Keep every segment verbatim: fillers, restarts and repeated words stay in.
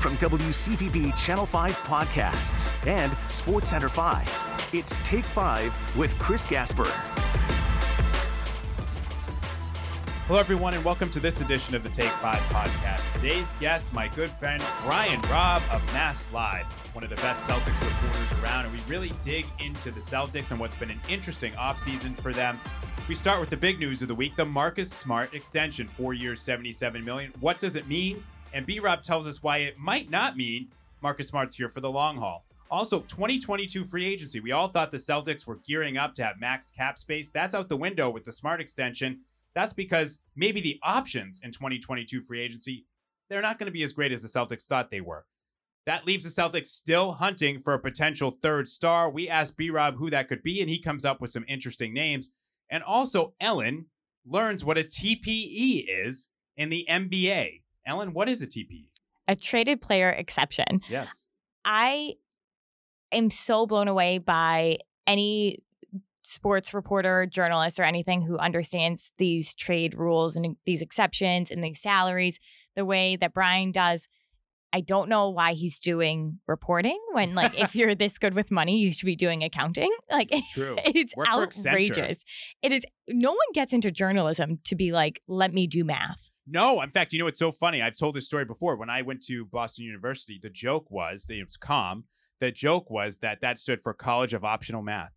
from W C V B Channel five Podcasts and SportsCenter five. It's Take five with Chris Gasper. Hello, everyone, and welcome to this edition of the Take five Podcast. Today's guest, my good friend, Brian Robb of Mass Live, one of the best Celtics reporters around, and we really dig into the Celtics and what's been an interesting offseason for them. We start with the big news of the week, the Marcus Smart extension, four years, seventy-seven million dollars. What does it mean? And B-Rob tells us why it might not mean Marcus Smart's here for the long haul. Also, twenty twenty-two free agency. We all thought the Celtics were gearing up to have max cap space. That's out the window with the Smart extension. That's because maybe the options in twenty twenty-two free agency, they're not going to be as great as the Celtics thought they were. That leaves the Celtics still hunting for a potential third star. We asked B-Rob who that could be, and he comes up with some interesting names. And also, Ellen learns what a T P E is in the N B A. Ellen, what is a T P E? A traded player exception. Yes. I am so blown away by any sports reporter, journalist, or anything who understands these trade rules and these exceptions and these salaries the way that Brian does. I don't know why he's doing reporting when, like, if you're this good with money, you should be doing accounting. Like, True. It's Work for outrageous. Accenture. It is. No one gets into journalism to be like, let me do math. No, in fact, you know, it's so funny. I've told this story before. When I went to Boston University, the joke was, it was COM, the joke was that that stood for College of Optional Math.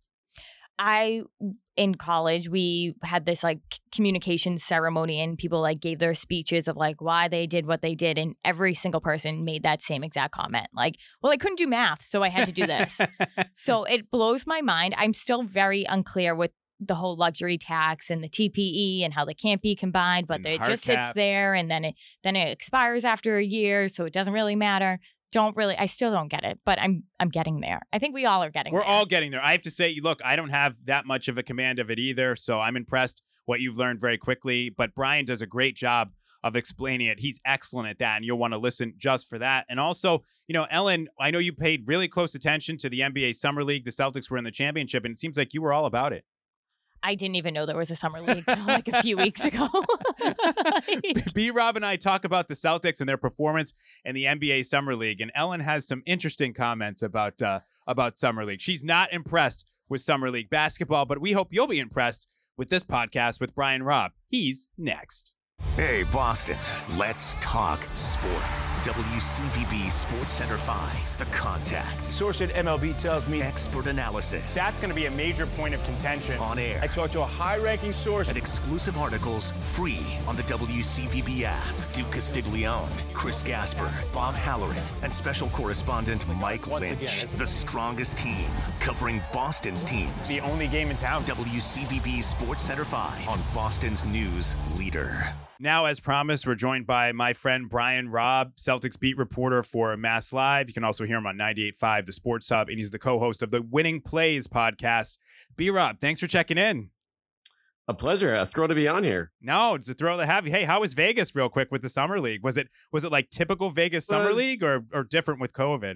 I, in college, we had this like communication ceremony and people like gave their speeches of like why they did what they did. And every single person made that same exact comment. Like, well, I couldn't do math, so I had to do this. So it blows my mind. I'm still very unclear with the whole luxury tax and the T P E and how they can't be combined, but it just sits cap. there and then it then it expires after a year. So it doesn't really matter. Don't really, I still don't get it, but I'm I'm getting there. I think we all are getting We're there. all getting there. I have to say, look, I don't have that much of a command of it either, so I'm impressed what you've learned very quickly, but Brian does a great job of explaining it. He's excellent at that, and you'll want to listen just for that. And also, you know, Ellen, I know you paid really close attention to the N B A Summer League. The Celtics were in the championship, and it seems like you were all about it. I didn't even know there was a summer league till like a few weeks ago. B-Rob and I talk about the Celtics and their performance in the N B A Summer League, and Ellen has some interesting comments about uh, about Summer League. She's not impressed with Summer League basketball, but we hope you'll be impressed with this podcast with Brian Robb. He's next. Hey, Boston, let's talk sports. W C V B SportsCenter five, The Contact. Source at M L B tells me Expert analysis. that's going to be a major point of contention. On air. I talked to a high-ranking source. And exclusive articles free on the W C V B app. Duke Castiglione, Chris Gasper, Bob Halloran, and special correspondent Mike Once Lynch. again, it's- the strongest team covering Boston's teams. The only game in town. W C V B SportsCenter five on Boston's news leader. Now, as promised, we're joined by my friend Brian Robb, Celtics beat reporter for Mass Live. You can also hear him on ninety-eight point five, the Sports Hub, and he's the co-host of the Winning Plays podcast. B-Rob, thanks for checking in. A pleasure. A thrill to be on here. No, it's a thrill to have you. Hey, how was Vegas real quick with the Summer League? Was it was it like typical Vegas Summer Was- League or or different with COVID?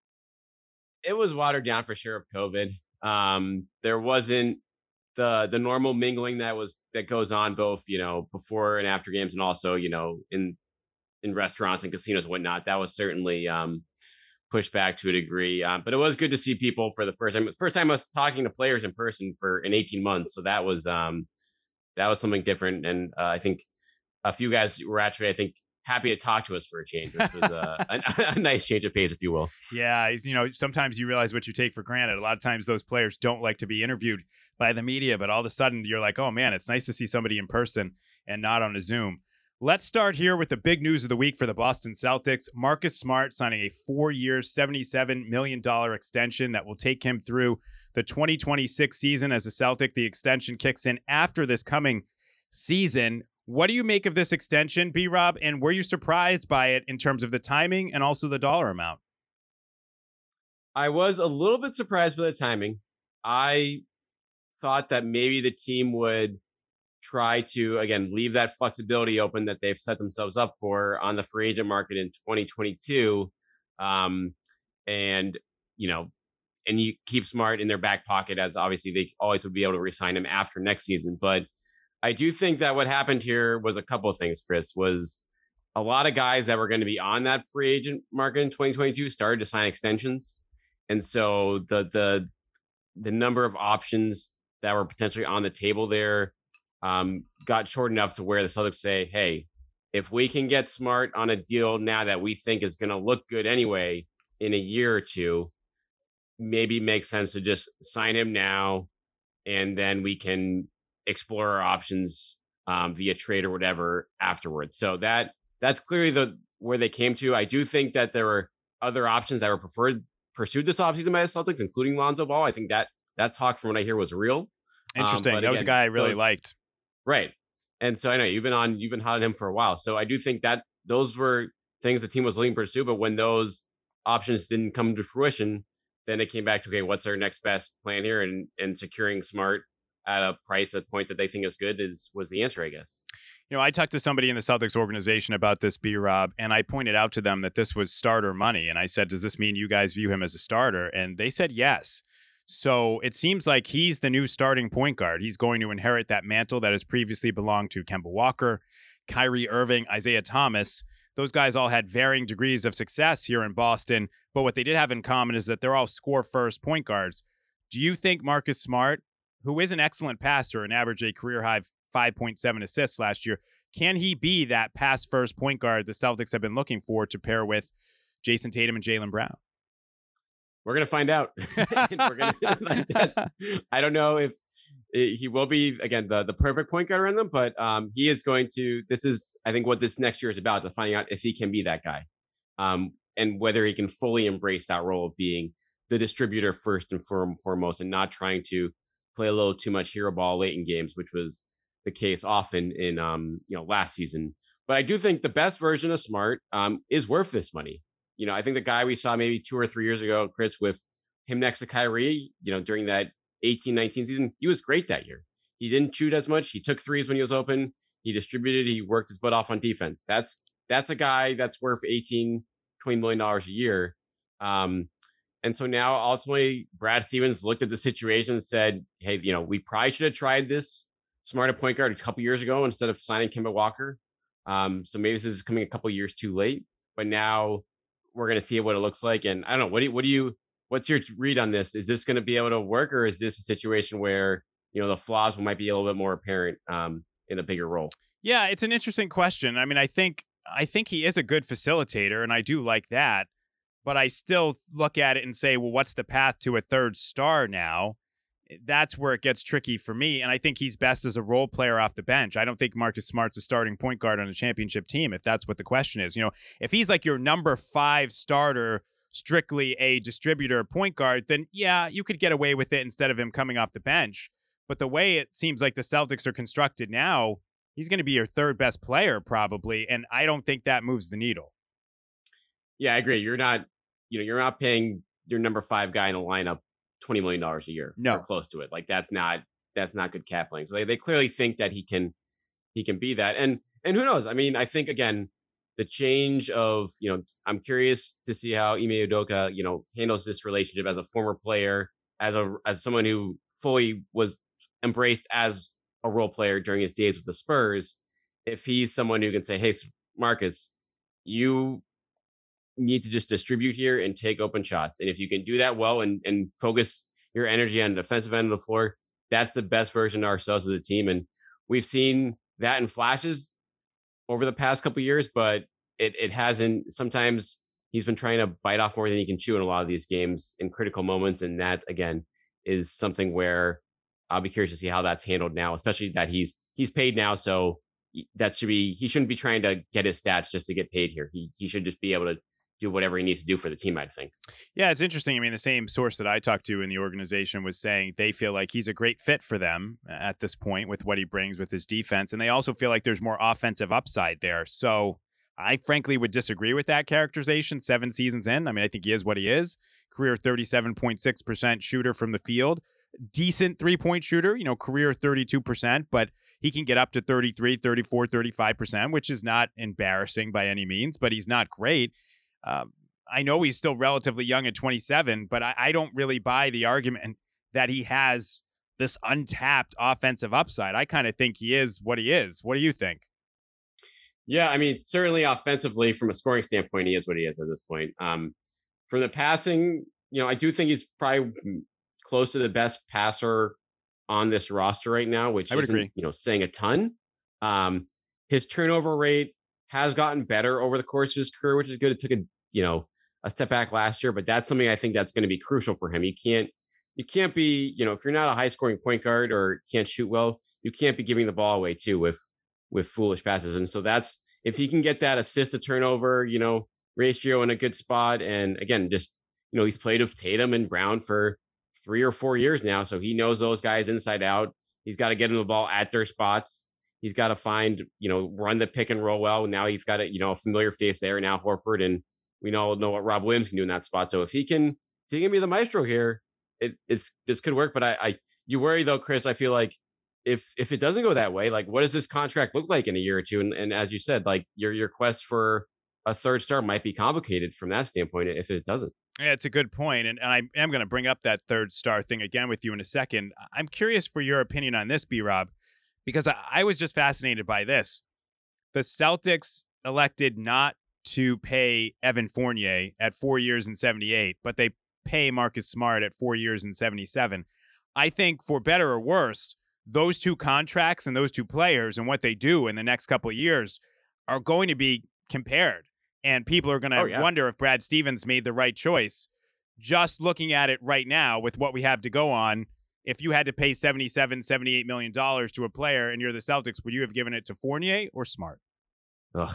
It was watered down for sure of COVID. Um, there wasn't the the normal mingling that was that goes on both, you know, before and after games, and also, you know, in in restaurants and casinos and whatnot. That was certainly um, pushed back to a degree. Um, but it was good to see people for the first time. First time I was talking to players in person for in eighteen months. So that was um, that was something different. And uh, I think a few guys were actually, I think, happy to talk to us for a change, which was uh, a, a nice change of pace, if you will. Yeah, you know, sometimes you realize what you take for granted. A lot of times those players don't like to be interviewed by the media, but all of a sudden you're like, oh man, it's nice to see somebody in person and not on a Zoom. Let's start here with the big news of the week for the Boston Celtics. Marcus Smart signing a four-year, seventy-seven million dollars extension that will take him through the twenty twenty-six season as a Celtic. The extension kicks in after this coming season. What do you make of this extension, B-Rob, and were you surprised by it in terms of the timing and also the dollar amount? I was a little bit surprised by the timing. I thought that maybe the team would try to, again, leave that flexibility open that they've set themselves up for on the free agent market in twenty twenty-two. Um, and, you know, and you keep Smart in their back pocket, as obviously they always would be able to re-sign him after next season. But I do think that what happened here was a couple of things, Chris, was a lot of guys that were going to be on that free agent market in twenty twenty-two started to sign extensions. And so the the the number of options that were potentially on the table there um, got short enough to where the Celtics say, hey, if we can get Smart on a deal now that we think is going to look good anyway in a year or two, maybe makes sense to just sign him now, and then we can explore our options um, via trade or whatever afterwards. So that that's clearly the where they came to. I do think that there were other options that were preferred pursued this offseason by the Celtics, including Lonzo Ball. I think that that talk from what I hear was real. Interesting. Um, that again, was a guy I really those, liked. Right. And so I know you've been on, you've been hot at him for a while. So I do think that those were things the team was looking to pursue. But when those options didn't come to fruition, then it came back to, okay, what's our next best plan here? And and securing Smart at a price, at a point that they think is good is was the answer, I guess. You know, I talked to somebody in the Celtics organization about this, B-Rob, and I pointed out to them that this was starter money. And I said, does this mean you guys view him as a starter? And they said yes. So it seems like he's the new starting point guard. He's going to inherit that mantle that has previously belonged to Kemba Walker, Kyrie Irving, Isaiah Thomas. Those guys all had varying degrees of success here in Boston, but what they did have in common is that they're all score-first point guards. Do you think Marcus Smart, who is an excellent passer and averaged a career-high five point seven assists last year, can he be that pass-first point guard the Celtics have been looking for to pair with Jason Tatum and Jaylen Brown? We're going to find out. We're gonna, like, that's, I don't know if it, he will be, again, the, the perfect point guard around them, but um, he is going to, this is, I think, what this next year is about, to finding out if he can be that guy um, and whether he can fully embrace that role of being the distributor first and foremost and not trying to play a little too much hero ball late in games, which was the case often in, um, you know, last season. But I do think the best version of Smart um, is worth this money. You know, I think the guy we saw maybe two or three years ago, Chris, with him next to Kyrie, you know, during that eighteen nineteen season, he was great that year. He didn't shoot as much. He took threes when he was open. He distributed. He worked his butt off on defense. That's that's a guy that's worth eighteen, twenty million dollars a year. Um, and so now ultimately Brad Stevens looked at the situation and said, hey, you know, we probably should have tried this Smart at point guard a couple years ago instead of signing Kemba Walker. Um, so maybe this is coming a couple years too late, but now we're going to see what it looks like. And I don't know, what do you, what do you, what's your read on this? Is this going to be able to work, or is this a situation where, you know, the flaws might be a little bit more apparent um, in a bigger role? Yeah, it's an interesting question. I mean, I think, I think he is a good facilitator, and I do like that, but I still look at it and say, well, what's the path to a third star now? That's where it gets tricky for me. And I think he's best as a role player off the bench. I don't think Marcus Smart's a starting point guard on a championship team, if that's what the question is. You know, if he's like your number five starter, strictly a distributor point guard, then yeah, you could get away with it instead of him coming off the bench. But the way it seems like the Celtics are constructed now, he's going to be your third best player probably. And I don't think that moves the needle. Yeah, I agree. You're not, you know, you're not paying your number five guy in the lineup twenty million dollars a year, no, or close to it. Like that's not, that's not good cap playing. So they, they clearly think that he can, he can be that. And, and who knows? I mean, I think again, the change of, you know, I'm curious to see how Ime Udoka, you know, handles this relationship as a former player, as a, as someone who fully was embraced as a role player during his days with the Spurs. If he's someone who can say, hey, Marcus, you need to just distribute here and take open shots. And if you can do that well and, and focus your energy on the defensive end of the floor, that's the best version of ourselves as a team. And we've seen that in flashes over the past couple of years, but it, it hasn't. Sometimes he's been trying to bite off more than he can chew in a lot of these games in critical moments. And that, again, is something where I'll be curious to see how that's handled now, especially that he's he's paid now. So that should be, he shouldn't be trying to get his stats just to get paid here. He he should just be able to do whatever he needs to do for the team, I think. Yeah, it's interesting. I mean, the same source that I talked to in the organization was saying they feel like he's a great fit for them at this point with what he brings with his defense. And they also feel like there's more offensive upside there. So I frankly would disagree with that characterization seven seasons in. I mean, I think he is what he is. Career thirty-seven point six percent shooter from the field. Decent three-point shooter, you know, career thirty-two percent, but he can get up to thirty-three, thirty-four, thirty-five percent, which is not embarrassing by any means, but he's not great. Um, I know he's still relatively young at twenty-seven, but I, I don't really buy the argument that he has this untapped offensive upside. I kind of think he is what he is. What do you think? Yeah, I mean, certainly offensively, from a scoring standpoint, he is what he is at this point. Um, from the passing, you know, I do think he's probably close to the best passer on this roster right now, which I would isn't, agree. you know, saying a ton. Um, his turnover rate has gotten better over the course of his career, which is good. It took a, you know, a step back last year, but that's something I think that's going to be crucial for him. You can't, you can't be, you know, if you're not a high scoring point guard or can't shoot well, you can't be giving the ball away too with, with foolish passes. And so that's, if he can get that assist to turnover, you know, ratio in a good spot. And again, just, you know, he's played with Tatum and Brown for three or four years now. So he knows those guys inside out. He's got to get them the ball at their spots. He's got to find, you know, run the pick and roll well. Now he's got a, you know, a familiar face there now, Horford, and we all know what Rob Williams can do in that spot. So if he can, if he can be the maestro here, it, it's this could work. But I, I, you worry though, Chris. I feel like if if it doesn't go that way, like what does this contract look like in a year or two? And, and as you said, like your your quest for a third star might be complicated from that standpoint if it doesn't. Yeah, it's a good point. And, and I am going to bring up that third star thing again with you in a second. I'm curious for your opinion on this, B-Rob, because I, I was just fascinated by this. The Celtics elected not to pay Evan Fournier at four years and seventy-eight, but they pay Marcus Smart at four years and seventy-seven. I think for better or worse, those two contracts and those two players and what they do in the next couple of years are going to be compared. And people are going to oh, yeah. wonder if Brad Stevens made the right choice. Just looking at it right now with what we have to go on, if you had to pay seventy-seven, seventy-eight million dollars to a player and you're the Celtics, would you have given it to Fournier or Smart? Ugh.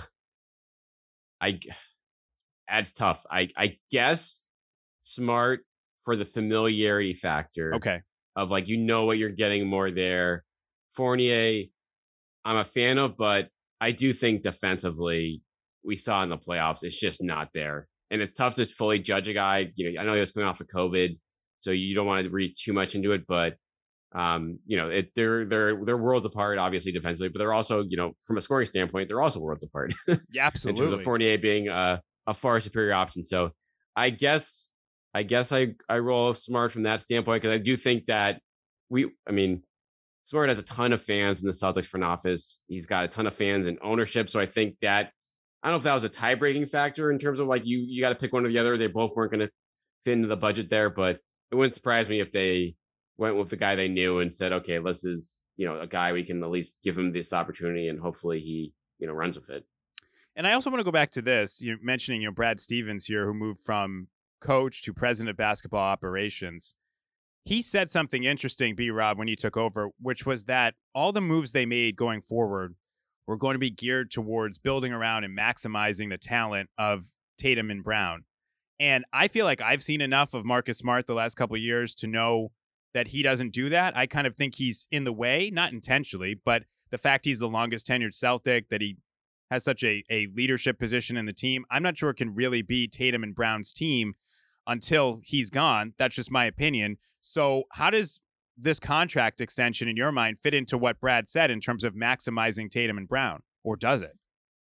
I, that's tough. I, I guess Smart for the familiarity factor. Okay. Of like, you know what you're getting more there. Fournier, I'm a fan of, but I do think defensively, we saw in the playoffs, it's just not there. And it's tough to fully judge a guy. You know, I know he was coming off of COVID, so you don't want to read too much into it, but um, you know, it, they're they're they're worlds apart, obviously defensively, but they're also, you know, from a scoring standpoint, they're also worlds apart. Yeah, absolutely. In terms of Fournier being a, a far superior option. So I guess I guess I I roll Smart from that standpoint because I do think that we, I mean, Smart has a ton of fans in the Celtics front office. He's got a ton of fans and ownership, so I think that. I don't know if that was a tie-breaking factor in terms of like you you got to pick one or the other. They both weren't going to fit into the budget there, but it wouldn't surprise me if they went with the guy they knew and said, okay, this is, you know, a guy we can at least give him this opportunity and hopefully he, you know, runs with it. And I also want to go back to this. You're mentioning, you know, Brad Stevens here, who moved from coach to president of basketball operations. He said something interesting, B-Rob, when he took over, which was that all the moves they made going forward we're going to be geared towards building around and maximizing the talent of Tatum and Brown. And I feel like I've seen enough of Marcus Smart the last couple of years to know that he doesn't do that. I kind of think he's in the way, not intentionally, but the fact he's the longest tenured Celtic, that he has such a, a leadership position in the team, I'm not sure it can really be Tatum and Brown's team until he's gone. That's just my opinion. So how does this contract extension in your mind fit into what Brad said in terms of maximizing Tatum and Brown, or does it?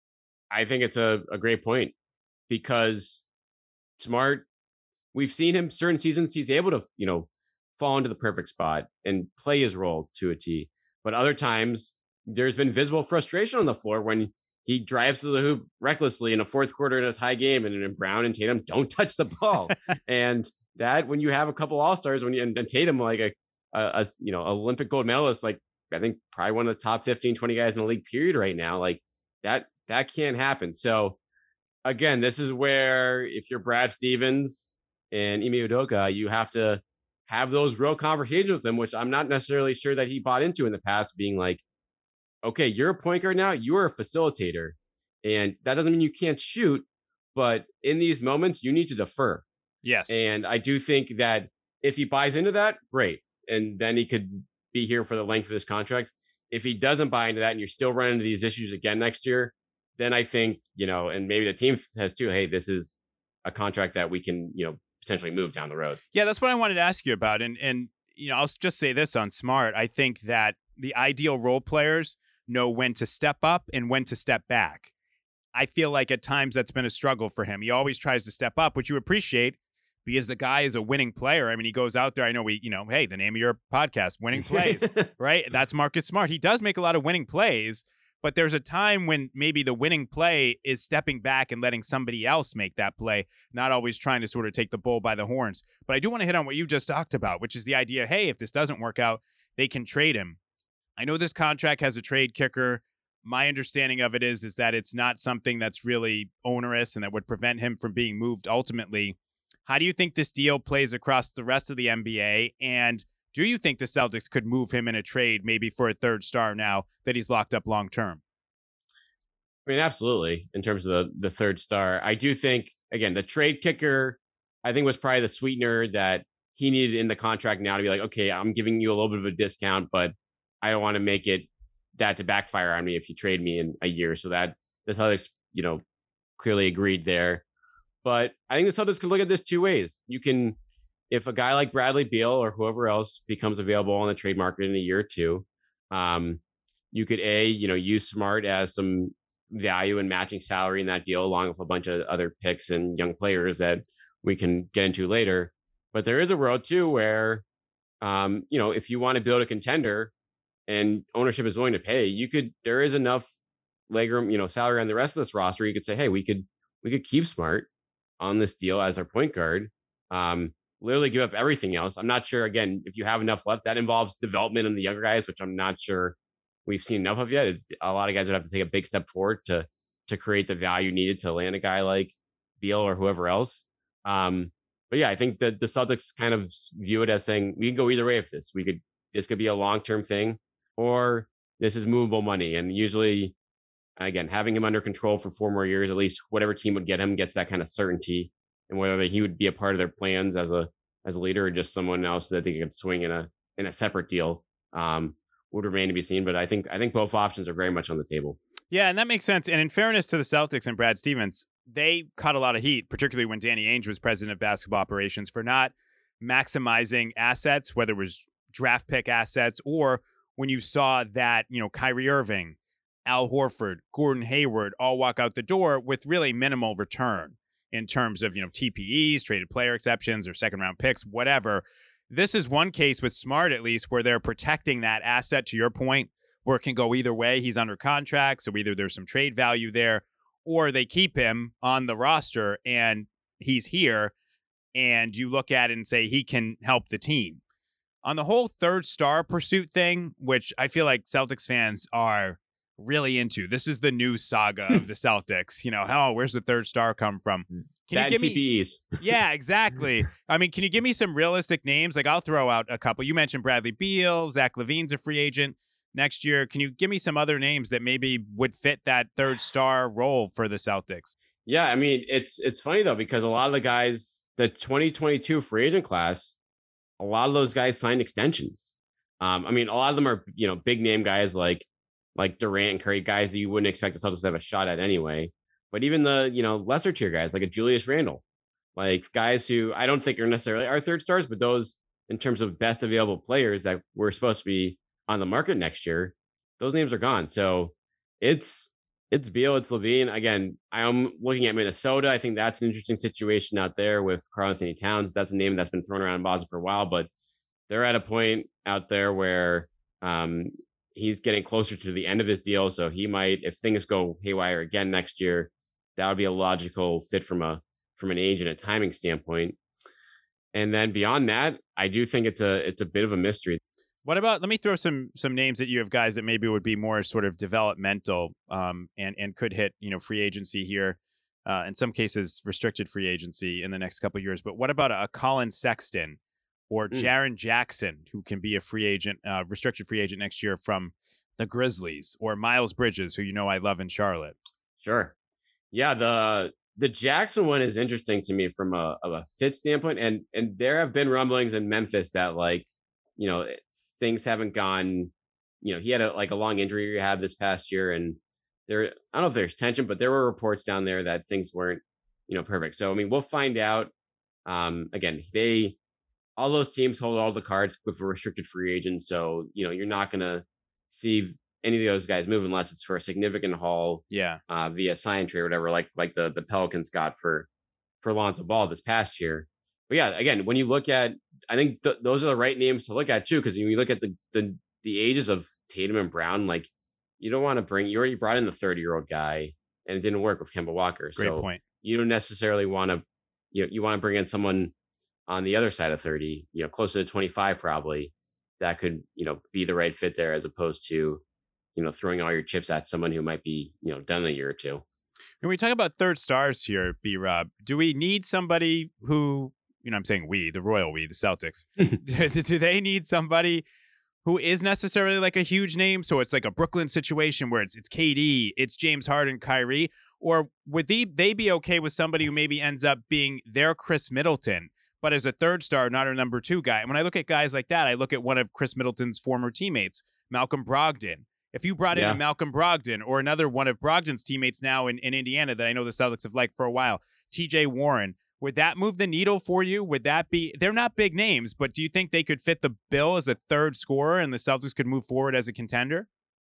I think it's a, a great point because Smart, we've seen him certain seasons, he's able to, you know, fall into the perfect spot and play his role to a T. But other times there's been visible frustration on the floor when he drives to the hoop recklessly in a fourth quarter in a tie game and, and Brown and Tatum don't touch the ball. And that when you have a couple all-stars, when you and, and Tatum like a, a, a you know Olympic gold medalist, like I think probably one of the top fifteen, twenty guys in the league period right now, like that that can't happen. So again, this is where if you're Brad Stevens and Ime Udoka, you have to have those real conversations with them, which I'm not necessarily sure that he bought into in the past, being like, okay, you're a point guard now, you are a facilitator. And that doesn't mean you can't shoot, but in these moments, you need to defer. Yes. And I do think that if he buys into that, great. And then he could be here for the length of this contract. If he doesn't buy into that and you're still running into these issues again next year, then I think, you know, and maybe the team has too, hey, this is a contract that we can, you know, potentially move down the road. Yeah, that's what I wanted to ask you about. And, and you know, I'll just say this on Smart. I think that the ideal role players know when to step up and when to step back. I feel like at times that's been a struggle for him. He always tries to step up, which you appreciate because the guy is a winning player. I mean, he goes out there. I know we, you know, hey, the name of your podcast, Winning Plays, right? That's Marcus Smart. He does make a lot of winning plays, But there's a time when maybe the winning play is stepping back and letting somebody else make that play, not always trying to sort of take the bull by the horns. But I do want to hit on what you just talked about, which is the idea, hey, if this doesn't work out, they can trade him. I know this contract has a trade kicker. My understanding of it is, is that it's not something that's really onerous and that would prevent him from being moved ultimately. How do you think this deal plays across the rest of the N B A? And do you think the Celtics could move him in a trade, maybe for a third star now that he's locked up long term? I mean, absolutely. In terms of the, the third star, I do think, again, the trade kicker, I think was probably the sweetener that he needed in the contract now to be like, okay, I'm giving you a little bit of a discount, but I don't want to make it that to backfire on me if you trade me in a year. So that the Celtics, you know, clearly agreed there. But I think the Celtics can look at this two ways. You can, if a guy like Bradley Beal or whoever else becomes available on the trade market in a year or two, um, you could a, you know, use Smart as some value and matching salary in that deal, along with a bunch of other picks and young players that we can get into later. But there is a road too where, um, you know, if you want to build a contender and ownership is willing to pay, you could. There is enough legroom, you know, salary on the rest of this roster. You could say, hey, we could we could keep Smart on this deal as our point guard. Um, literally give up everything else. I'm not sure, again, if you have enough left. That involves development in the younger guys, which I'm not sure we've seen enough of yet. A lot of guys would have to take a big step forward to to create the value needed to land a guy like Beal or whoever else. Um, but yeah, I think that the Celtics kind of view it as saying we can go either way with this. We could this could be a long-term thing, or this is movable money. And usually, again, having him under control for four more years, at least whatever team would get him gets that kind of certainty. And whether he would be a part of their plans as a as a leader or just someone else that they could swing in a in a separate deal um, would remain to be seen. But I think I think both options are very much on the table. Yeah, and that makes sense. And in fairness to the Celtics and Brad Stevens, they caught a lot of heat, particularly when Danny Ainge was president of basketball operations, for not maximizing assets, whether it was draft pick assets or when you saw that, you know, Kyrie Irving, Al Horford, Gordon Hayward all walk out the door with really minimal return in terms of, you know, T P Es, traded player exceptions or second round picks, whatever. This is one case with Smart, at least, where they're protecting that asset, to your point, where it can go either way. He's under contract, so either there's some trade value there or they keep him on the roster and he's here and you look at it and say he can help the team. On the whole third star pursuit thing, which I feel like Celtics fans are really into. This is the new saga of the Celtics. You know, oh, where's the third star come from? Can Bad you give T P Es. me? Yeah, exactly. I mean, can you give me some realistic names? Like, I'll throw out a couple. You mentioned Bradley Beal, Zach LaVine's a free agent next year. Can you give me some other names that maybe would fit that third star role for the Celtics? Yeah, I mean, it's it's funny though, because a lot of the guys, the twenty twenty-two free agent class, a lot of those guys signed extensions. Um, I mean, a lot of them are, you know, big name guys like like Durant and Curry, guys that you wouldn't expect the Celtics to have a shot at anyway. But even the, you know, lesser tier guys like a Julius Randle, like guys who I don't think are necessarily our third stars, but those in terms of best available players that were supposed to be on the market next year, those names are gone. So it's it's Beal, it's LaVine. Again, I'm looking at Minnesota. I think that's an interesting situation out there with Karl-Anthony Towns. That's a name that's been thrown around in Boston for a while, but they're at a point out there where um, he's getting closer to the end of his deal. So he might, if things go haywire again next year, that would be a logical fit from a from an age and a timing standpoint. And then beyond that, I do think it's a it's a bit of a mystery. What about, let me throw some some names at you of guys that maybe would be more sort of developmental um, and, and could hit, you know, free agency here. Uh, in some cases, restricted free agency in the next couple of years. But what about a, a Colin Sexton or Mm. Jaren Jackson, who can be a free agent, uh, restricted free agent next year from the Grizzlies, or Miles Bridges, who you know I love in Charlotte? Sure. Yeah, the the Jackson one is interesting to me from a, of a fit standpoint. And and there have been rumblings in Memphis that, like, you know, things haven't gone, you know, he had a like a long injury rehab this past year, and there, I don't know if there's tension, but there were reports down there that things weren't, you know, perfect. So I mean, we'll find out. Um, again, they all those teams hold all the cards with a restricted free agent, so you know you're not gonna see any of those guys move unless it's for a significant haul, Yeah. uh, via sign trade or whatever, like like the the Pelicans got for for Lonzo Ball this past year. But yeah, again, when you look at, I think th- those are the right names to look at too, because when you look at the the the ages of Tatum and Brown, like you don't want to bring, you already brought in the thirty year old guy and it didn't work with Kemba Walker. Great so point. You don't necessarily want to, you know, you want to bring in someone on the other side of thirty, you know, closer to twenty-five probably, that could, you know, be the right fit there, as opposed to, you know, throwing all your chips at someone who might be, you know, done in a year or two. When we talk about third stars here, B Rob, do we need somebody who, you know, I'm saying we, the royal we, the Celtics, do, do they need somebody who is necessarily like a huge name? So it's like a Brooklyn situation where it's it's K D, it's James Harden, Kyrie, or would they, they be okay with somebody who maybe ends up being their Chris Middleton, but as a third star, not a number two guy? And when I look at guys like that, I look at one of Chris Middleton's former teammates, Malcolm Brogdon. If you brought in yeah. a Malcolm Brogdon or another one of Brogdon's teammates now in, in Indiana that I know the Celtics have liked for a while, T J Warren, would that move the needle for you? Would that be, they're not big names, but do you think they could fit the bill as a third scorer and the Celtics could move forward as a contender?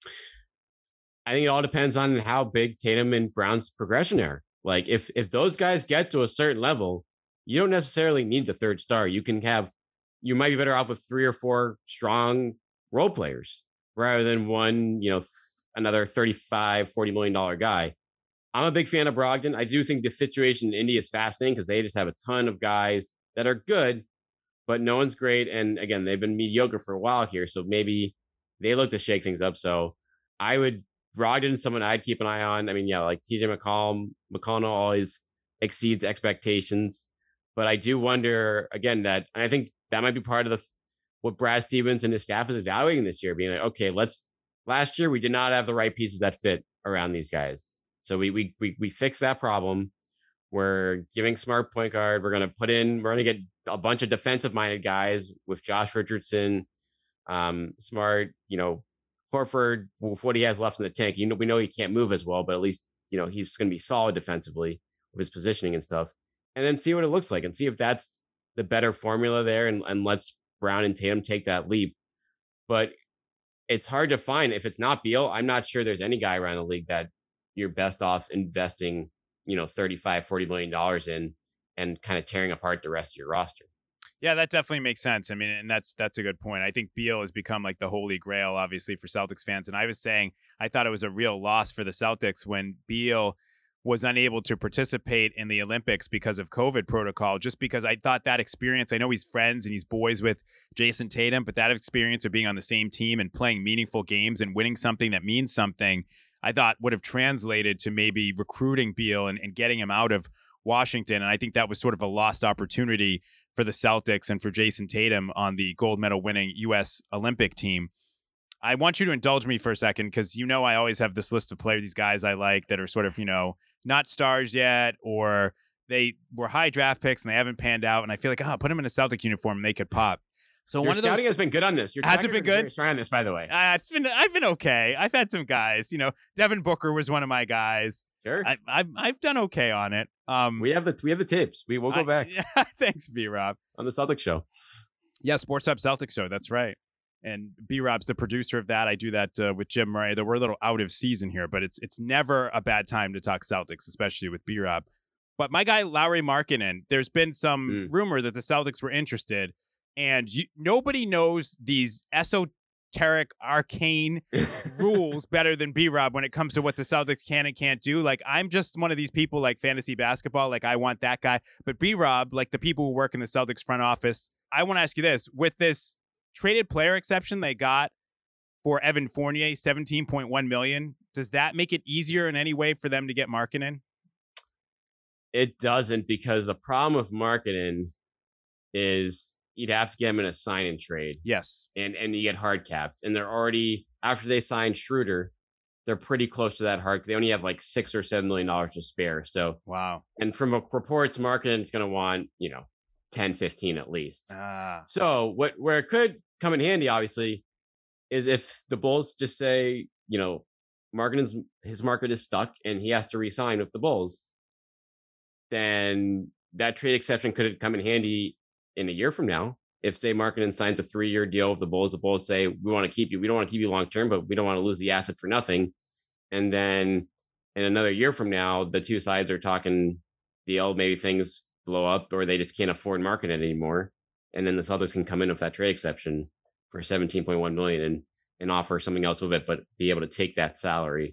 I think it all depends on how big Tatum and Brown's progression are. Like if if those guys get to a certain level, you don't necessarily need the third star. You can have, you might be better off with three or four strong role players rather than one, you know, another thirty-five, forty million dollar guy. I'm a big fan of Brogdon. I do think the situation in Indy is fascinating because they just have a ton of guys that are good, but no one's great. And again, they've been mediocre for a while here. So maybe they look to shake things up. So I would, Brogdon is someone I'd keep an eye on. I mean, yeah, like T J McCollum, McConnell always exceeds expectations. But I do wonder, again, that and I think that might be part of the what Brad Stevens and his staff is evaluating this year, being like, okay, let's, last year we did not have the right pieces that fit around these guys. So we we we we fixed that problem. We're giving Smart point guard. We're going to put in, we're going to get a bunch of defensive minded guys with Josh Richardson, um, Smart, you know, Horford, with what he has left in the tank. You know, we know he can't move as well, but at least, you know, he's going to be solid defensively with his positioning and stuff. And then see what it looks like and see if that's the better formula there. And, and let's Brown and Tatum take that leap. But it's hard to find. If it's not Beal, I'm not sure there's any guy around the league that you're best off investing, you know, thirty-five, forty million dollars in and kind of tearing apart the rest of your roster. Yeah, that definitely makes sense. I mean, and that's that's a good point. I think Beal has become like the holy grail, obviously, for Celtics fans. And I was saying, I thought it was a real loss for the Celtics when Beal was unable to participate in the Olympics because of COVID protocol, just because I thought that experience, I know he's friends and he's boys with Jason Tatum, but that experience of being on the same team and playing meaningful games and winning something that means something, I thought would have translated to maybe recruiting Beal and, and getting him out of Washington. And I think that was sort of a lost opportunity for the Celtics and for Jason Tatum on the gold medal winning U S Olympic team. I want you to indulge me for a second because, you know, I always have this list of players, these guys I like that are sort of, you know, not stars yet, or they were high draft picks and they haven't panned out. And I feel like, oh, put them in a Celtic uniform and they could pop. So Your one of those scouting has been good on this. Your has it been good? Trying on this, by the way. Uh, it's been I've been okay. I've had some guys. You know, Devin Booker was one of my guys. Sure, I, I've I've done okay on it. Um, we have the we have the tapes. We will go I, back. Yeah, thanks, B Rob, on the Celtics show. Yeah, Sports Hub Celtics show. That's right. And B Rob's the producer of that. I do that uh, with Jim Murray. Though we're a little out of season here, but it's it's never a bad time to talk Celtics, especially with B Rob. But my guy Lauri Markkanen, there's been some Mm. rumor that the Celtics were interested. And you, nobody knows these esoteric, arcane rules better than B-Rob when it comes to what the Celtics can and can't do. Like, I'm just one of these people like fantasy basketball. Like, I want that guy. But B-Rob, like the people who work in the Celtics front office, I want to ask you this. With this traded player exception they got for Evan Fournier, seventeen point one million dollars, does that make it easier in any way for them to get Markkanen? It doesn't, because the problem with Markkanen is you'd have to get him in a sign and trade. Yes. And and you get hard capped. And they're already, after they signed Schroeder, they're pretty close to that hard. They only have like six or seven million dollars to spare. So wow. And from a reports, Markkanen's going to want, you know, ten, fifteen at least. Ah. So what where it could come in handy, obviously, is if the Bulls just say, you know, Markkanen's his market is stuck and he has to re-sign with the Bulls, then that trade exception could come in handy in a year from now. If, say, Markkanen signs a three-year deal with the Bulls, the Bulls say, we want to keep you. We don't want to keep you long-term, but we don't want to lose the asset for nothing. And then in another year from now, the two sides are talking deal. Maybe things blow up or they just can't afford Markkanen anymore. And then the Celtics can come in with that trade exception for seventeen point one million dollars. And and offer something else with it, but be able to take that salary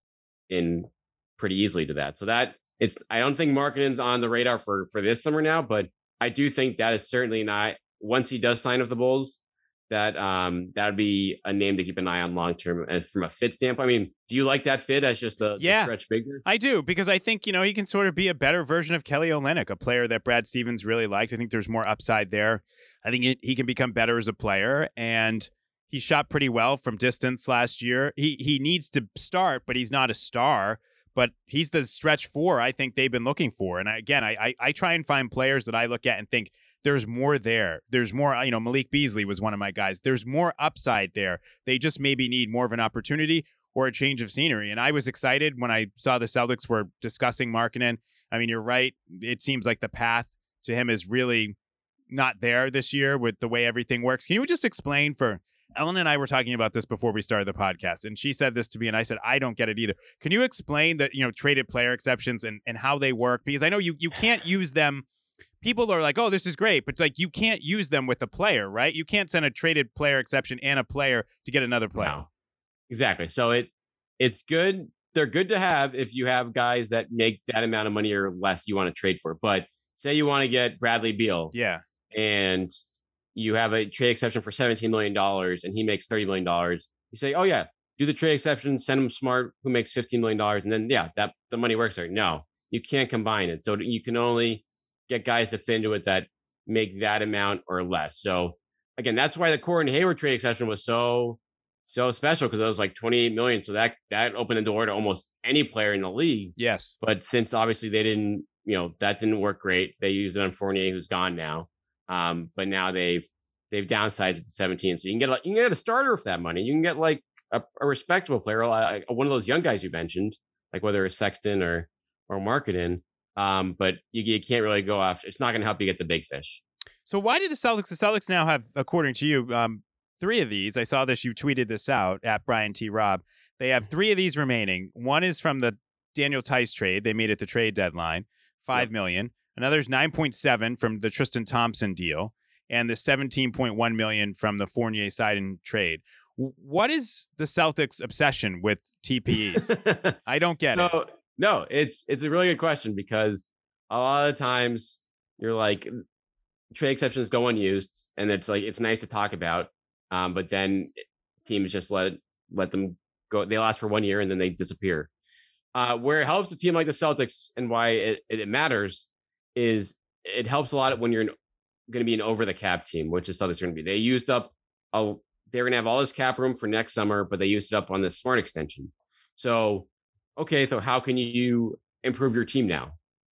in pretty easily to that. So that it's, I don't think Markkanen's on the radar for, for this summer now, but I do think that is certainly not, once he does sign with the Bulls, that um that would be a name to keep an eye on long term. And from a fit standpoint, I mean, do you like that fit as just a yeah, stretch bigger? I do, because I think, you know, he can sort of be a better version of Kelly Olynyk, a player that Brad Stevens really likes. I think there's more upside there. I think it, he can become better as a player, and he shot pretty well from distance last year. He he needs to start, but he's not a star. But he's the stretch four I think they've been looking for. And I, again, I, I I try and find players that I look at and think, there's more there. There's more, you know, Malik Beasley was one of my guys. There's more upside there. They just maybe need more of an opportunity or a change of scenery. And I was excited when I saw the Celtics were discussing Markkanen. I mean, you're right. It seems like the path to him is really not there this year with the way everything works. Can you just explain for Ellen and I were talking about this before we started the podcast, and she said this to me, and I said, I don't get it either. Can you explain that, you know, traded player exceptions and, and how they work? Because I know you you can't use them. People are like, oh, this is great, but like you can't use them with a player, right? You can't send a traded player exception and a player to get another player. No. Exactly. So it it's good. They're good to have if you have guys that make that amount of money or less you want to trade for. But say you want to get Bradley Beal. Yeah. And you have a trade exception for seventeen million dollars and he makes thirty million dollars. You say, oh, yeah, do the trade exception, send him Smart, who makes fifteen million dollars. And then, yeah, that the money works there. No, you can't combine it. So you can only get guys to fit into it that make that amount or less. So again, that's why the Gordon Hayward trade exception was so, so special, because it was like twenty-eight million. So that, that opened the door to almost any player in the league. Yes. But since obviously they didn't, you know, that didn't work great. They used it on Fournier, who's gone now. Um, but now they've, they've downsized it to seventeen. So you can get like, you can get a starter with that money. You can get like a, a respectable player, like one of those young guys you mentioned, like whether it's Sexton or, or Markkanen. Um, but you, you can't really go after. It's not going to help you get the big fish. So why do the Celtics? The Celtics now have, according to you, um, three of these. I saw this. You tweeted this out at Brian T. Rob. They have three of these remaining. One is from the Daniel Tice trade. They made it the trade deadline, five yep. million. Another's nine point seven from the Tristan Thompson deal, and the seventeen point one million from the Fournier Sidon trade. What is the Celtics' obsession with T P Es? I don't get so, it. No, it's it's a really good question, because a lot of times you're like, trade exceptions go unused, and it's like it's nice to talk about, um, but then teams just let let them go. They last for one year and then they disappear. Uh, where it helps a team like the Celtics, and why it, it matters, is it helps a lot when you're going to be an over the cap team, which the Celtics are going to be. They used up a, they're going to have all this cap room for next summer, but they used it up on the Smart extension. So, okay, so how can you improve your team now?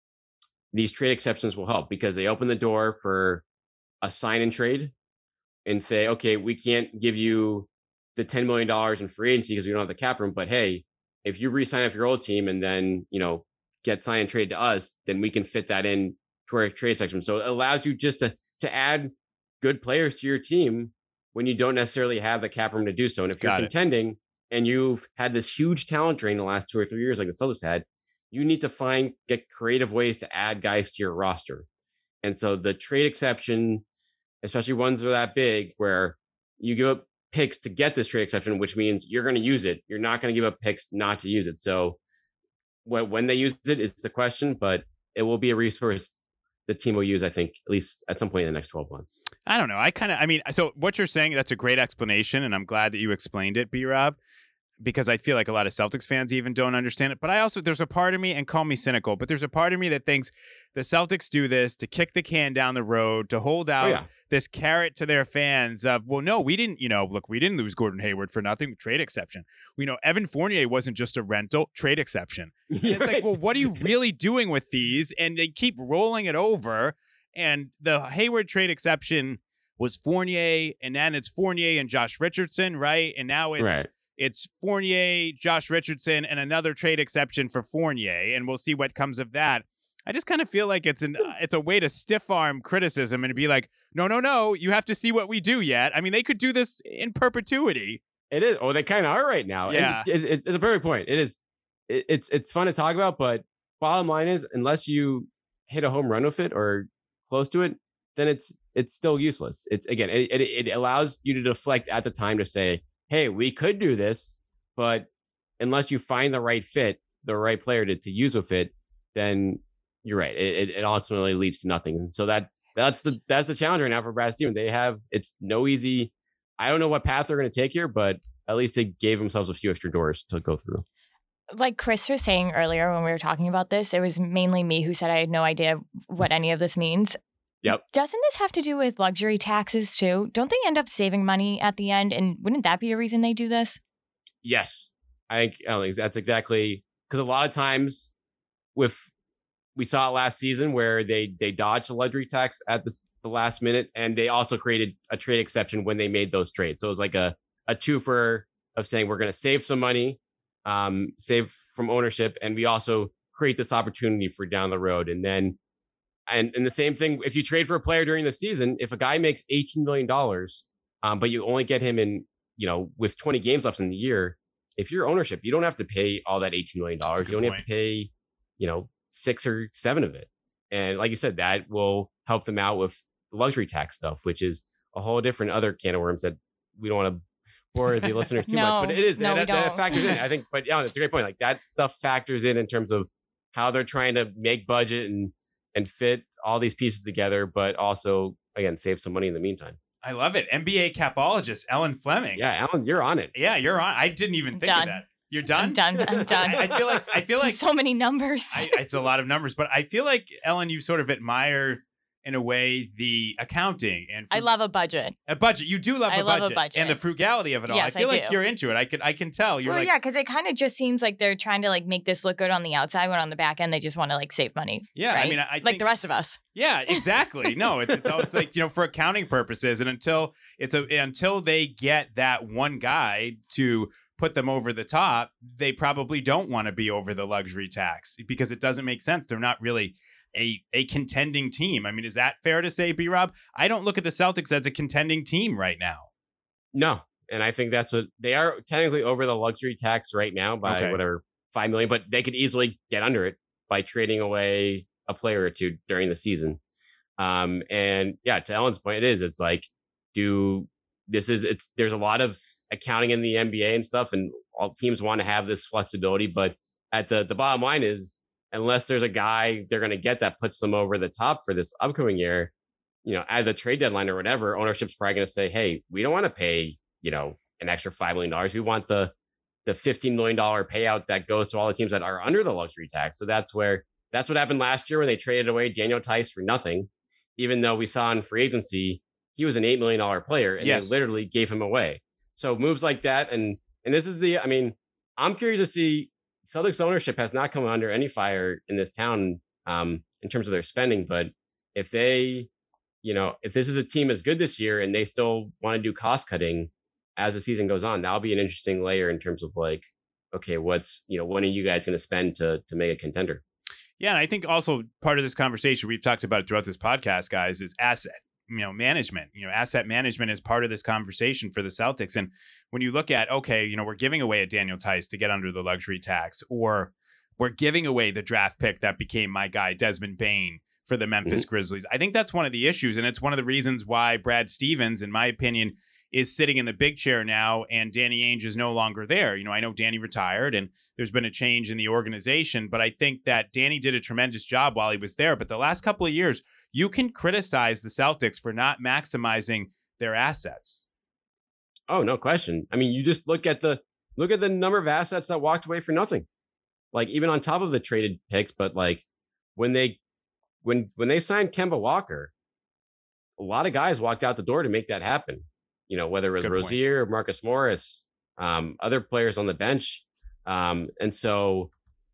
These trade exceptions will help, because they open the door for a sign and trade and say, okay, we can't give you the ten million dollars in free agency because we don't have the cap room, but hey, if you re-sign off your old team and then, you know, get sign and trade to us, then we can fit that in to our trade section. So it allows you just to to add good players to your team when you don't necessarily have the cap room to do so. And if you're contending and you've had this huge talent drain the last two or three years like the Celtics had, you need to find, get creative ways to add guys to your roster. And so the trade exception, especially ones that are that big, where you give up picks to get this trade exception, which means you're going to use it. You're not going to give up picks not to use it. So when they use it is the question, but it will be a resource the team will use, I think, at least at some point in the next twelve months. I don't know. I kind of, I mean, so what you're saying, that's a great explanation, and I'm glad that you explained it, B-Rob, because I feel like a lot of Celtics fans even don't understand it. But I also, there's a part of me, and call me cynical, but there's a part of me that thinks the Celtics do this to kick the can down the road, to hold out oh, yeah. this carrot to their fans of, well, no, we didn't, you know, look, we didn't lose Gordon Hayward for nothing, trade exception. We know Evan Fournier wasn't just a rental, trade exception. And it's right. like, well, what are you really doing with these? And they keep rolling it over. And the Hayward trade exception was Fournier, and then it's Fournier and Josh Richardson, right? And now it's right. it's Fournier, Josh Richardson, and another trade exception for Fournier, and we'll see what comes of that. I just kind of feel like it's an uh, it's a way to stiff arm criticism and be like, no, no, no, you have to see what we do yet. I mean, they could do this in perpetuity. It is. Oh, they kind of are right now. Yeah, it, it, it's, it's a perfect point. It is. It, it's it's fun to talk about, but bottom line is, unless you hit a home run with it or close to it, then it's it's still useless. It's again, it, it it allows you to deflect at the time to say, hey, we could do this, but unless you find the right fit, the right player to, to use with it, then you're right. It, it ultimately leads to nothing. So that that's the that's the challenge right now for Brad Stevens. They have it's no easy. I don't know what path they're going to take here, but at least they gave themselves a few extra doors to go through. Like Chris was saying earlier when we were talking about this, it was mainly me who said I had no idea what any of this means. Yep. Doesn't this have to do with luxury taxes too? Don't they end up saving money at the end? And wouldn't that be a reason they do this? Yes. I think, I think that's exactly because a lot of times with we saw it last season where they they dodged the luxury tax at the, the last minute, and they also created a trade exception when they made those trades. So it was like a a twofer of saying we're going to save some money, um, save from ownership, and we also create this opportunity for down the road. And then and and the same thing if you trade for a player during the season, if a guy makes eighteen million dollars, um, but you only get him in, you know, with twenty games left in the year, if you're ownership, you don't have to pay all that eighteen million dollars. You only point. have to pay, you know, six or seven of it. And like you said, that will help them out with the luxury tax stuff, which is a whole different other can of worms that we don't want to bore the listeners too no, much, but it is, no, that, that factors in. I think, but yeah, that's a great point. Like that stuff factors in in terms of how they're trying to make budget and, and fit all these pieces together, but also again, save some money in the meantime. I love it. N B A capologist Ellen Fleming. Yeah, Ellen, you're on it. Yeah, you're on. I didn't even think done. of that. You're done. I'm done. I'm done. I, I feel like I feel like so many numbers. I, it's a lot of numbers, but I feel like Ellen, you sort of admire in a way the accounting and I love a budget. A budget. You do love, I a, love budget a budget and the frugality of it all. Yes, I feel I like do. you're into it. I can I can tell. You're well, like, yeah, because it kind of just seems like they're trying to like make this look good on the outside, when on the back end they just want to like save money. Yeah, right? I mean, I, I like think, the rest of us. Yeah, exactly. No, it's it's, it's like, you know, for accounting purposes, and until it's a until they get that one guy to put them over the top, they probably don't want to be over the luxury tax because it doesn't make sense. They're not really a a contending team. I mean, is that fair to say, B-Rob? I don't look at the Celtics as a contending team right now. No, and I think that's what they are technically over the luxury tax right now by Okay. whatever five million, but they could easily get under it by trading away a player or two during the season. Um, and yeah, to Ellen's point, it is. It's like, do this is it's there's a lot of accounting in the N B A and stuff, and all teams want to have this flexibility, but at the the bottom line is, unless there's a guy they're going to get that puts them over the top for this upcoming year, you know, at the trade deadline or whatever, ownership's probably going to say, hey, we don't want to pay, you know, an extra five million dollars. We want the the fifteen million dollars payout that goes to all the teams that are under the luxury tax. So that's where that's what happened last year when they traded away Daniel Tice for nothing, even though we saw in free agency, he was an eight million dollars player and Yes. they literally gave him away. So moves like that. And, and this is the, I mean, I'm curious to see, Celtics ownership has not come under any fire in this town um, in terms of their spending. But if they, you know, if this is a team as good this year and they still want to do cost cutting as the season goes on, that'll be an interesting layer in terms of like, okay, what's, you know, when are you guys going to spend to to make a contender? Yeah, and I think also part of this conversation, we've talked about it throughout this podcast, guys, is asset, you know, management. You know, asset management is part of this conversation for the Celtics. And when you look at, okay, you know, we're giving away a Daniel Tice to get under the luxury tax, or we're giving away the draft pick that became my guy, Desmond Bane, for the Memphis mm-hmm. Grizzlies. I think that's one of the issues, and it's one of the reasons why Brad Stevens, in my opinion, is sitting in the big chair now, and Danny Ainge is no longer there. You know, I know Danny retired and there's been a change in the organization, but I think that Danny did a tremendous job while he was there. But the last couple of years, you can criticize the Celtics for not maximizing their assets. Oh, no question. I mean, you just look at the look at the number of assets that walked away for nothing. Like even on top of the traded picks, but like when they when when they signed Kemba Walker, a lot of guys walked out the door to make that happen. You know, whether it was Good Rozier or Marcus Morris, um, other players on the bench. Um, and so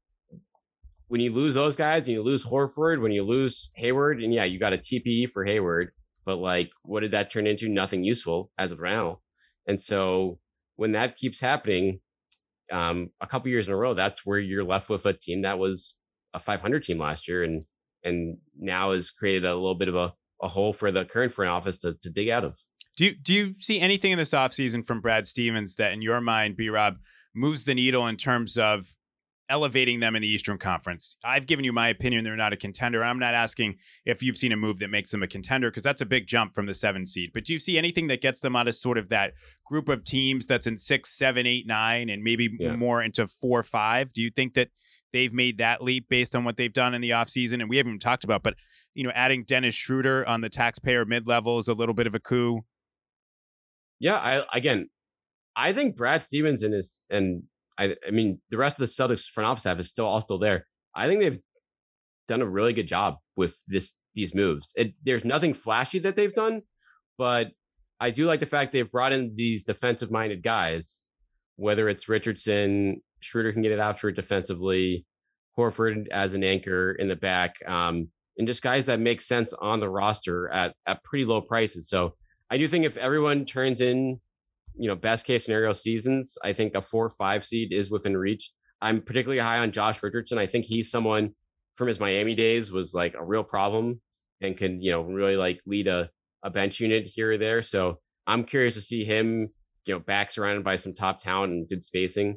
when you lose those guys and you lose Horford, when you lose Hayward, and yeah, you got a T P E for Hayward, but like, what did that turn into? Nothing useful as of now. And so when that keeps happening, um, a couple years in a row, that's where you're left with a team that was a five hundred team last year, and and now has created a little bit of a, a hole for the current front office to, to dig out of. Do you, do you see anything in this offseason from Brad Stevens that in your mind, B-Rob, moves the needle in terms of elevating them in the Eastern Conference. I've given you my opinion. They're not a contender. I'm not asking if you've seen a move that makes them a contender, because that's a big jump from the seven seed. But do you see anything that gets them out of sort of that group of teams that's in six, seven, eight, nine, and maybe yeah. more into four, five? Do you think that they've made that leap based on what they've done in the offseason? And we haven't even talked about, but, you know, adding Dennis Schroeder on the taxpayer mid-level is a little bit of a coup. Yeah, I again, I think Brad Stevens and his and I, I mean, the rest of the Celtics front office staff is still all still there. I think they've done a really good job with this these moves. It, there's nothing flashy that they've done, but I do like the fact they've brought in these defensive-minded guys, whether it's Richardson, Schroeder can get it after it defensively, Horford as an anchor in the back, um, and just guys that make sense on the roster at, at pretty low prices. So I do think if everyone turns in, you know, best case scenario seasons, I think a four or five seed is within reach. I'm particularly high on Josh Richardson. I think he's someone from his Miami days was like a real problem and can, you know, really like lead a, a bench unit here or there. So I'm curious to see him, you know, back surrounded by some top talent and good spacing.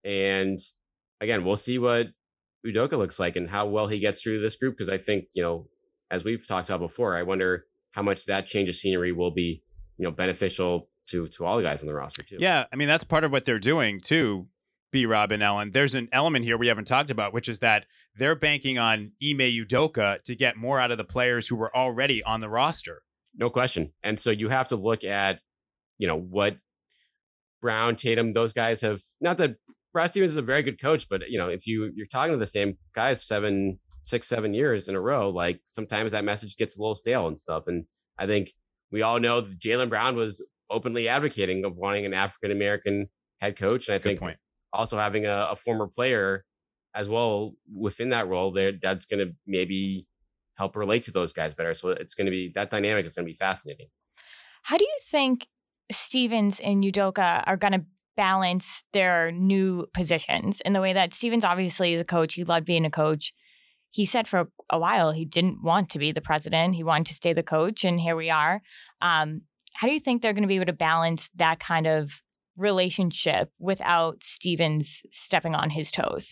And again, we'll see what Udoka looks like and how well he gets through this group. Cause I think, you know, as we've talked about before, I wonder how much that change of scenery will be, you know, beneficial to to all the guys on the roster too. Yeah, I mean, that's part of what they're doing too, B. Rob and Ellen. There's an element here we haven't talked about, which is that they're banking on Ime Udoka to get more out of the players who were already on the roster. No question. And so you have to look at, you know, what Brown, Tatum, those guys have, not that Brad Stevens is a very good coach, but, you know, if you, you're talking to the same guys seven, six, seven years in a row, like sometimes that message gets a little stale and stuff. And I think we all know that Jaylen Brown was openly advocating of wanting an African-American head coach. And I Good think point. also having a, a former player as well within that role there, that's going to maybe help relate to those guys better. So it's going to be, that dynamic is going to be fascinating. How do you think Stevens and Udoka are going to balance their new positions in the way that Stevens obviously is a coach? He loved being a coach. He said for a while he didn't want to be the president. He wanted to stay the coach, and here we are. Um, how do you think they're going to be able to balance that kind of relationship without Stevens stepping on his toes?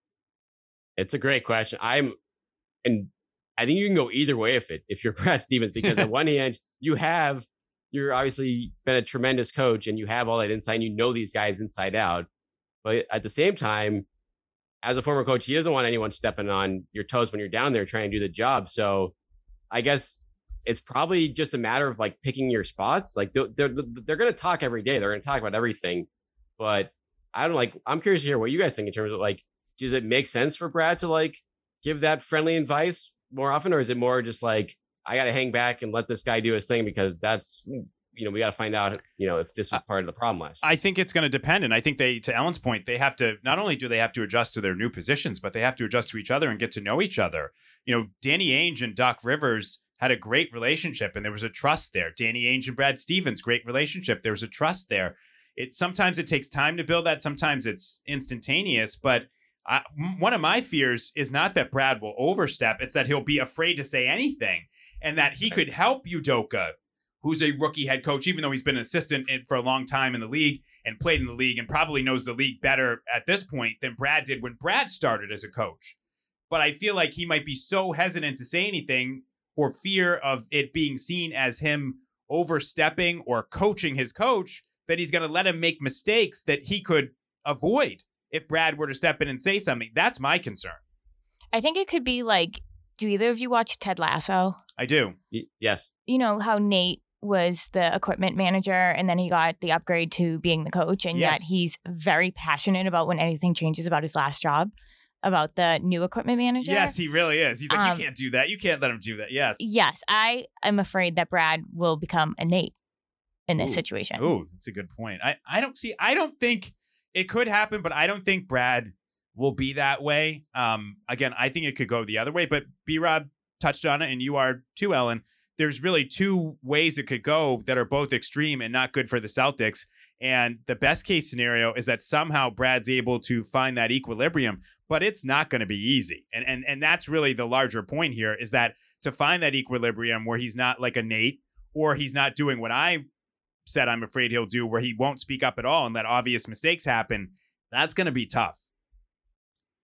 It's a great question. I'm, and I think you can go either way if it, if you're Brad Stevens, because on one hand, you have, you're obviously been a tremendous coach and you have all that insight and you know these guys inside out. But at the same time, as a former coach, he doesn't want anyone stepping on your toes when you're down there trying to do the job. So I guess it's probably just a matter of like picking your spots. Like they're, they're, they're going to talk every day. They're going to talk about everything, but I don't like, I'm curious to hear what you guys think in terms of like, does it make sense for Brad to like give that friendly advice more often? Or is it more just like, I got to hang back and let this guy do his thing because that's, you know, we got to find out, you know, if this was part of the problem last year. I think it's going to depend. And I think they, to Ellen's point, they have to, not only do they have to adjust to their new positions, but they have to adjust to each other and get to know each other. You know, Danny Ainge and Doc Rivers had a great relationship and there was a trust there. Danny Ainge and Brad Stevens, great relationship. There was a trust there. It sometimes it takes time to build that. Sometimes it's instantaneous. But I, one of my fears is not that Brad will overstep. It's that he'll be afraid to say anything and that he could help Udoka, who's a rookie head coach, even though he's been an assistant in, for a long time in the league and played in the league and probably knows the league better at this point than Brad did when Brad started as a coach. But I feel like he might be so hesitant to say anything for fear of it being seen as him overstepping or coaching his coach, that he's going to let him make mistakes that he could avoid if Brad were to step in and say something. That's my concern. I think it could be like, do either of you watch Ted Lasso? I do. Y- yes. You know how Nate was the equipment manager and then he got the upgrade to being the coach, and Yes. yet he's very passionate about when anything changes about his last job, about the new equipment manager. Yes, he really is. He's like, Um, you can't do that. You can't let him do that. Yes. Yes, I am afraid that Brad will become a Nate in this Ooh. situation. Oh, that's a good point. I, I don't see, I don't think it could happen, but I don't think Brad will be that way. Um, again, I think it could go the other way, but B-Rob touched on it and you are too, Ellen. There's really two ways it could go that are both extreme and not good for the Celtics. And the best case scenario is that somehow Brad's able to find that equilibrium, but it's not going to be easy. And, and, and that's really the larger point here, is that to find that equilibrium where he's not like a Nate, or he's not doing what I said I'm afraid he'll do, where he won't speak up at all and let obvious mistakes happen, that's going to be tough.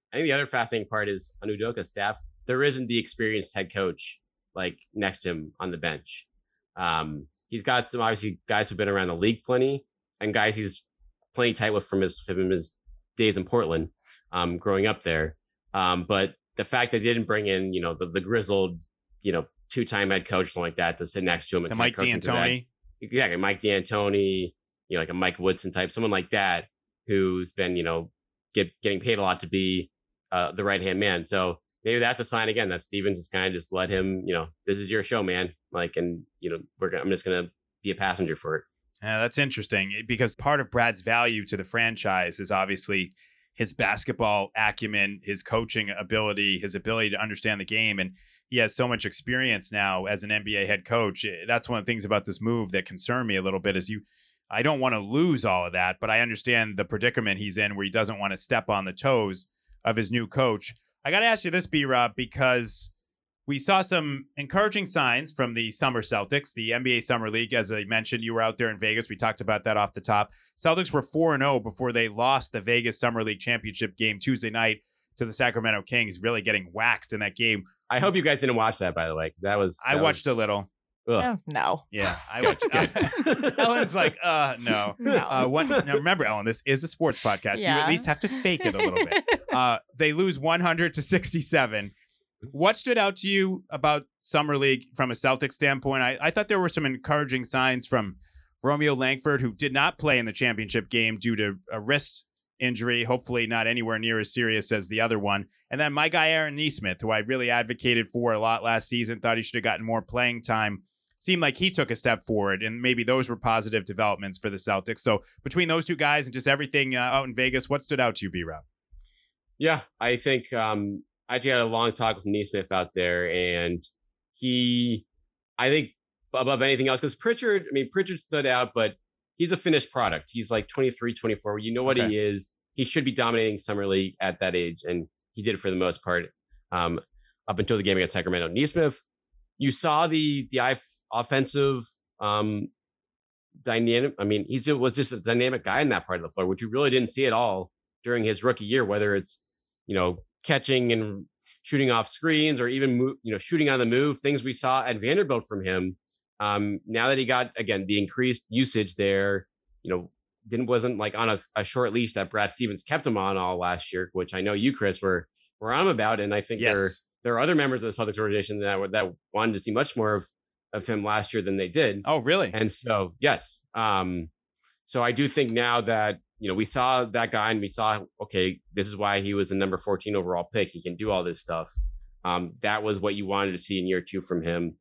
I think the other fascinating part is on Udoka's staff, there isn't the experienced head coach like next to him on the bench. Um, he's got some obviously guys who've been around the league plenty, and guys he's plenty tight with from his from his days in Portland, um, growing up there. Um, but the fact that they didn't bring in, you know, the, the grizzled, you know, two-time head coach like that to sit next to him, and the Mike D'Antoni, exactly, Mike D'Antoni, you know, like a Mike Woodson type, someone like that who's been, you know, get getting paid a lot to be uh, the right hand man. So maybe that's a sign again that Stevens just kind of just let him, you know, this is your show, man. Like, and you know, we're gonna, I'm just gonna be a passenger for it. Yeah, that's interesting because part of Brad's value to the franchise is obviously his basketball acumen, his coaching ability, his ability to understand the game. And he has so much experience now as an N B A head coach. That's one of the things about this move that concern me a little bit is you, I don't want to lose all of that, but I understand the predicament he's in where he doesn't want to step on the toes of his new coach. I got to ask you this, B-Rob, because we saw some encouraging signs from the Summer Celtics, the N B A Summer League. As I mentioned, you were out there in Vegas. We talked about that off the top. Celtics were four and oh before they lost the Vegas Summer League championship game Tuesday night to the Sacramento Kings, really getting waxed in that game. I hope you guys didn't watch that, by the way. That was that I watched was, a little. Oh, no. Yeah, I watched. Uh, Ellen's like, uh, no. No. Uh, one, now remember, Ellen, this is a sports podcast. Yeah. You at least have to fake it a little bit. Uh, they lose one hundred to sixty-seven. What stood out to you about Summer League from a Celtics standpoint? I, I thought there were some encouraging signs from Romeo Langford, who did not play in the championship game due to a wrist injury, hopefully not anywhere near as serious as the other one. And then my guy, Aaron Nesmith, who I really advocated for a lot last season, thought he should have gotten more playing time. Seemed like he took a step forward, and maybe those were positive developments for the Celtics. So between those two guys and just everything uh, out in Vegas, what stood out to you, B-Rob? Yeah, I think um, I actually had a long talk with Nesmith out there, and he, I think above anything else, because Pritchard, I mean, Pritchard stood out, but he's a finished product. He's like twenty-three, twenty-four. You know what Okay. he is. He should be dominating Summer League at that age, and he did it for the most part um, up until the game against Sacramento. Nesmith, you saw the the offensive um, dynamic. I mean, he was just a dynamic guy in that part of the floor, which you really didn't see at all during his rookie year, whether it's, you know, catching and shooting off screens or even, move, you know, shooting on the move, things we saw at Vanderbilt from him. Um, now that he got, again, the increased usage there, you know, didn't wasn't like on a, a short leash that Brad Stevens kept him on all last year, which I know you, Chris, were were on about. And I think Yes. there, there are other members of the Celtics organization that were, that wanted to see much more of, of him last year than they did. Oh, really? And so, yes. Um, so I do think now that, you know, we saw that guy and we saw, okay, this is why he was the number fourteen overall pick. He can do all this stuff. Um, that was what you wanted to see in year two from him.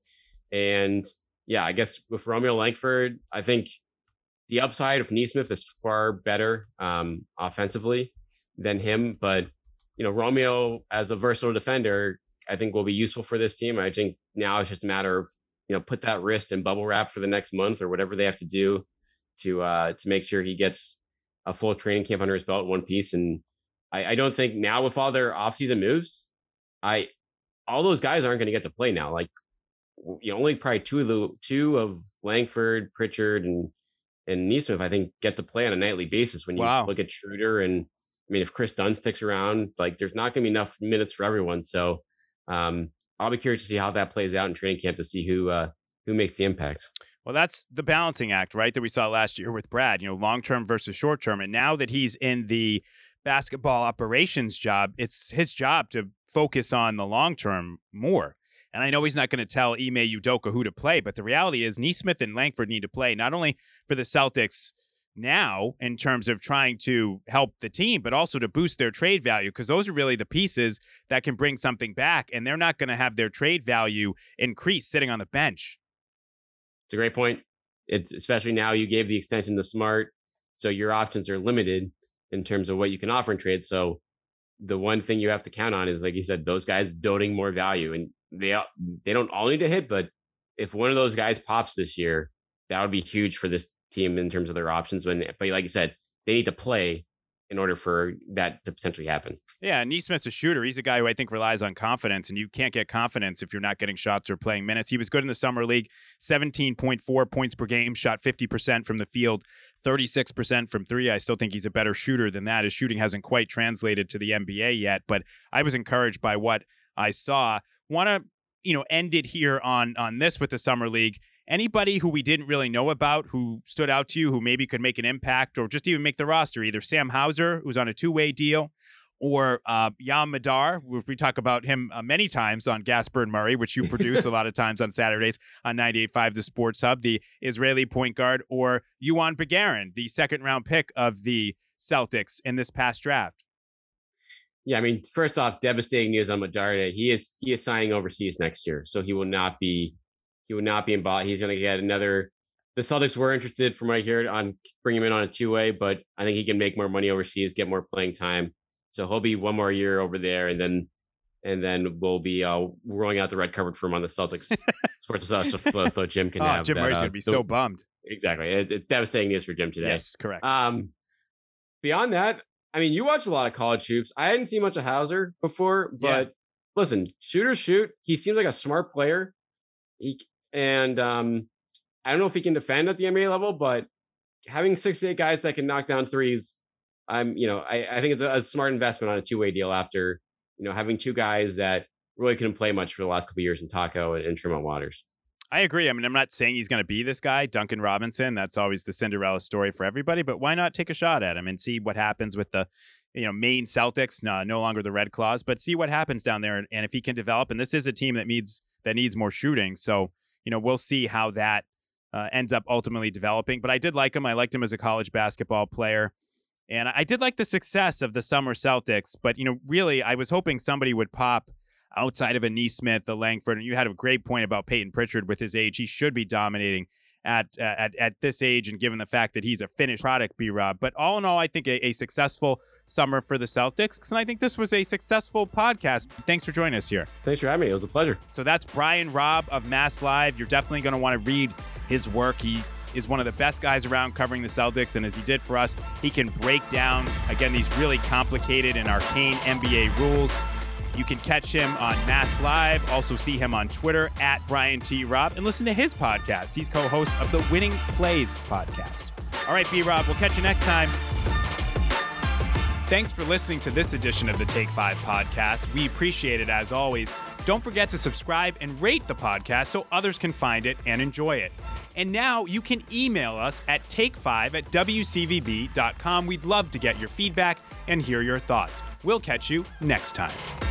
And yeah, I guess with Romeo Langford, I think the upside of Nesmith is far better um, offensively than him. But, you know, Romeo as a versatile defender, I think will be useful for this team. I think now it's just a matter of, you know, put that wrist in bubble wrap for the next month or whatever they have to do to uh, to make sure he gets a full training camp under his belt in one piece. And I, I don't think now with all their offseason moves, I all those guys aren't going to get to play now. Like, you know, only probably two of the two of Langford, Pritchard, and and Nesmith, I think, get to play on a nightly basis. When you Wow. look at Schroeder, and I mean, if Chris Dunn sticks around, like, there's not going to be enough minutes for everyone. So um, I'll be curious to see how that plays out in training camp to see who uh, who makes the impact. Well, that's the balancing act, right, that we saw last year with Brad, you know, long-term versus short-term. And now that he's in the basketball operations job, it's his job to focus on the long-term more. And I know he's not going to tell Ime Udoka who to play, but the reality is Nesmith and Langford need to play not only for the Celtics now in terms of trying to help the team, but also to boost their trade value, because those are really the pieces that can bring something back, and they're not going to have their trade value increase sitting on the bench. It's a great point. It's especially now you gave the extension to Smart, so your options are limited in terms of what you can offer in trade. So the one thing you have to count on is, like you said, those guys building more value, and they they don't all need to hit, but if one of those guys pops this year, that would be huge for this team in terms of their options. When, but like you said, they need to play in order for that to potentially happen. Yeah, Nesmith's a shooter. He's a guy who I think relies on confidence, and you can't get confidence if you're not getting shots or playing minutes. He was good in the Summer League, seventeen point four points per game, shot fifty percent from the field, thirty-six percent from three. I still think he's a better shooter than that. His shooting hasn't quite translated to the N B A yet, but I was encouraged by what I saw. Want to, you know, end it here on on this with the Summer League. Anybody who we didn't really know about who stood out to you, who maybe could make an impact or just even make the roster? Either Sam Hauser, who's on a two-way deal, or uh, Yam Madar. We talk about him uh, many times on Gasper and Murray, which you produce a lot of times on Saturdays on ninety-eight point five The Sports Hub, the Israeli point guard, or Yuan Begarin, the second-round pick of the Celtics in this past draft. Yeah, I mean, first off, devastating news on Madar. He is he is signing overseas next year, so he will not be he will not be in ball. He's going to get another. The Celtics were interested, from what I heard, on bringing him in on a two-way, but I think he can make more money overseas, get more playing time. So he'll be one more year over there, and then and then we'll be uh, rolling out the red carpet for him on the Celtics Sports Us. So, so Jim can oh, have Jim that, Murray's uh, going to be the, so bummed. Exactly. It, it's devastating news for Jim today. Yes, correct. Um, beyond that, I mean, you watch a lot of college hoops. I hadn't seen much of Hauser before, but yeah. Listen, shooters shoot. He seems like a smart player. He and um, I don't know if he can defend at the N B A level, but having six to eight guys that can knock down threes, I'm, you know, I, I think it's a, a smart investment on a two-way deal after, you know, having two guys that really couldn't play much for the last couple of years in Taco and, and Tremont Waters. I agree. I mean, I'm not saying he's going to be this guy, Duncan Robinson. That's always the Cinderella story for everybody, but why not take a shot at him and see what happens with the, you know, Maine Celtics, no, no longer the Red Claws, but see what happens down there. And, and if he can develop, and this is a team that needs, that needs more shooting. So, you know, we'll see how that uh, ends up ultimately developing, but I did like him. I liked him as a college basketball player. And I did like the success of the summer Celtics, but, you know, really, I was hoping somebody would pop outside of a Neesmith, the Langford. And you had a great point about Peyton Pritchard with his age. He should be dominating at uh, at, at this age, and given the fact that he's a finished product, B-Rob. But all in all, I think a, a successful summer for the Celtics. And I think this was a successful podcast. Thanks for joining us here. Thanks for having me. It was a pleasure. So that's Brian Robb of Mass Live. You're definitely going to want to read his work. He is one of the best guys around covering the Celtics, and as he did for us, he can break down, again, these really complicated and arcane N B A rules. You can catch him on Mass Live, also see him on Twitter at Brian T. Robb, and listen to his podcast. He's co-host of the Winning Plays podcast. All right, B-Rob, we'll catch you next time. Thanks for listening to this edition of the Take Five podcast. We appreciate it as always. Don't forget to subscribe and rate the podcast so others can find it and enjoy it. And now you can email us at take five at w c v b dot com. We'd love to get your feedback and hear your thoughts. We'll catch you next time.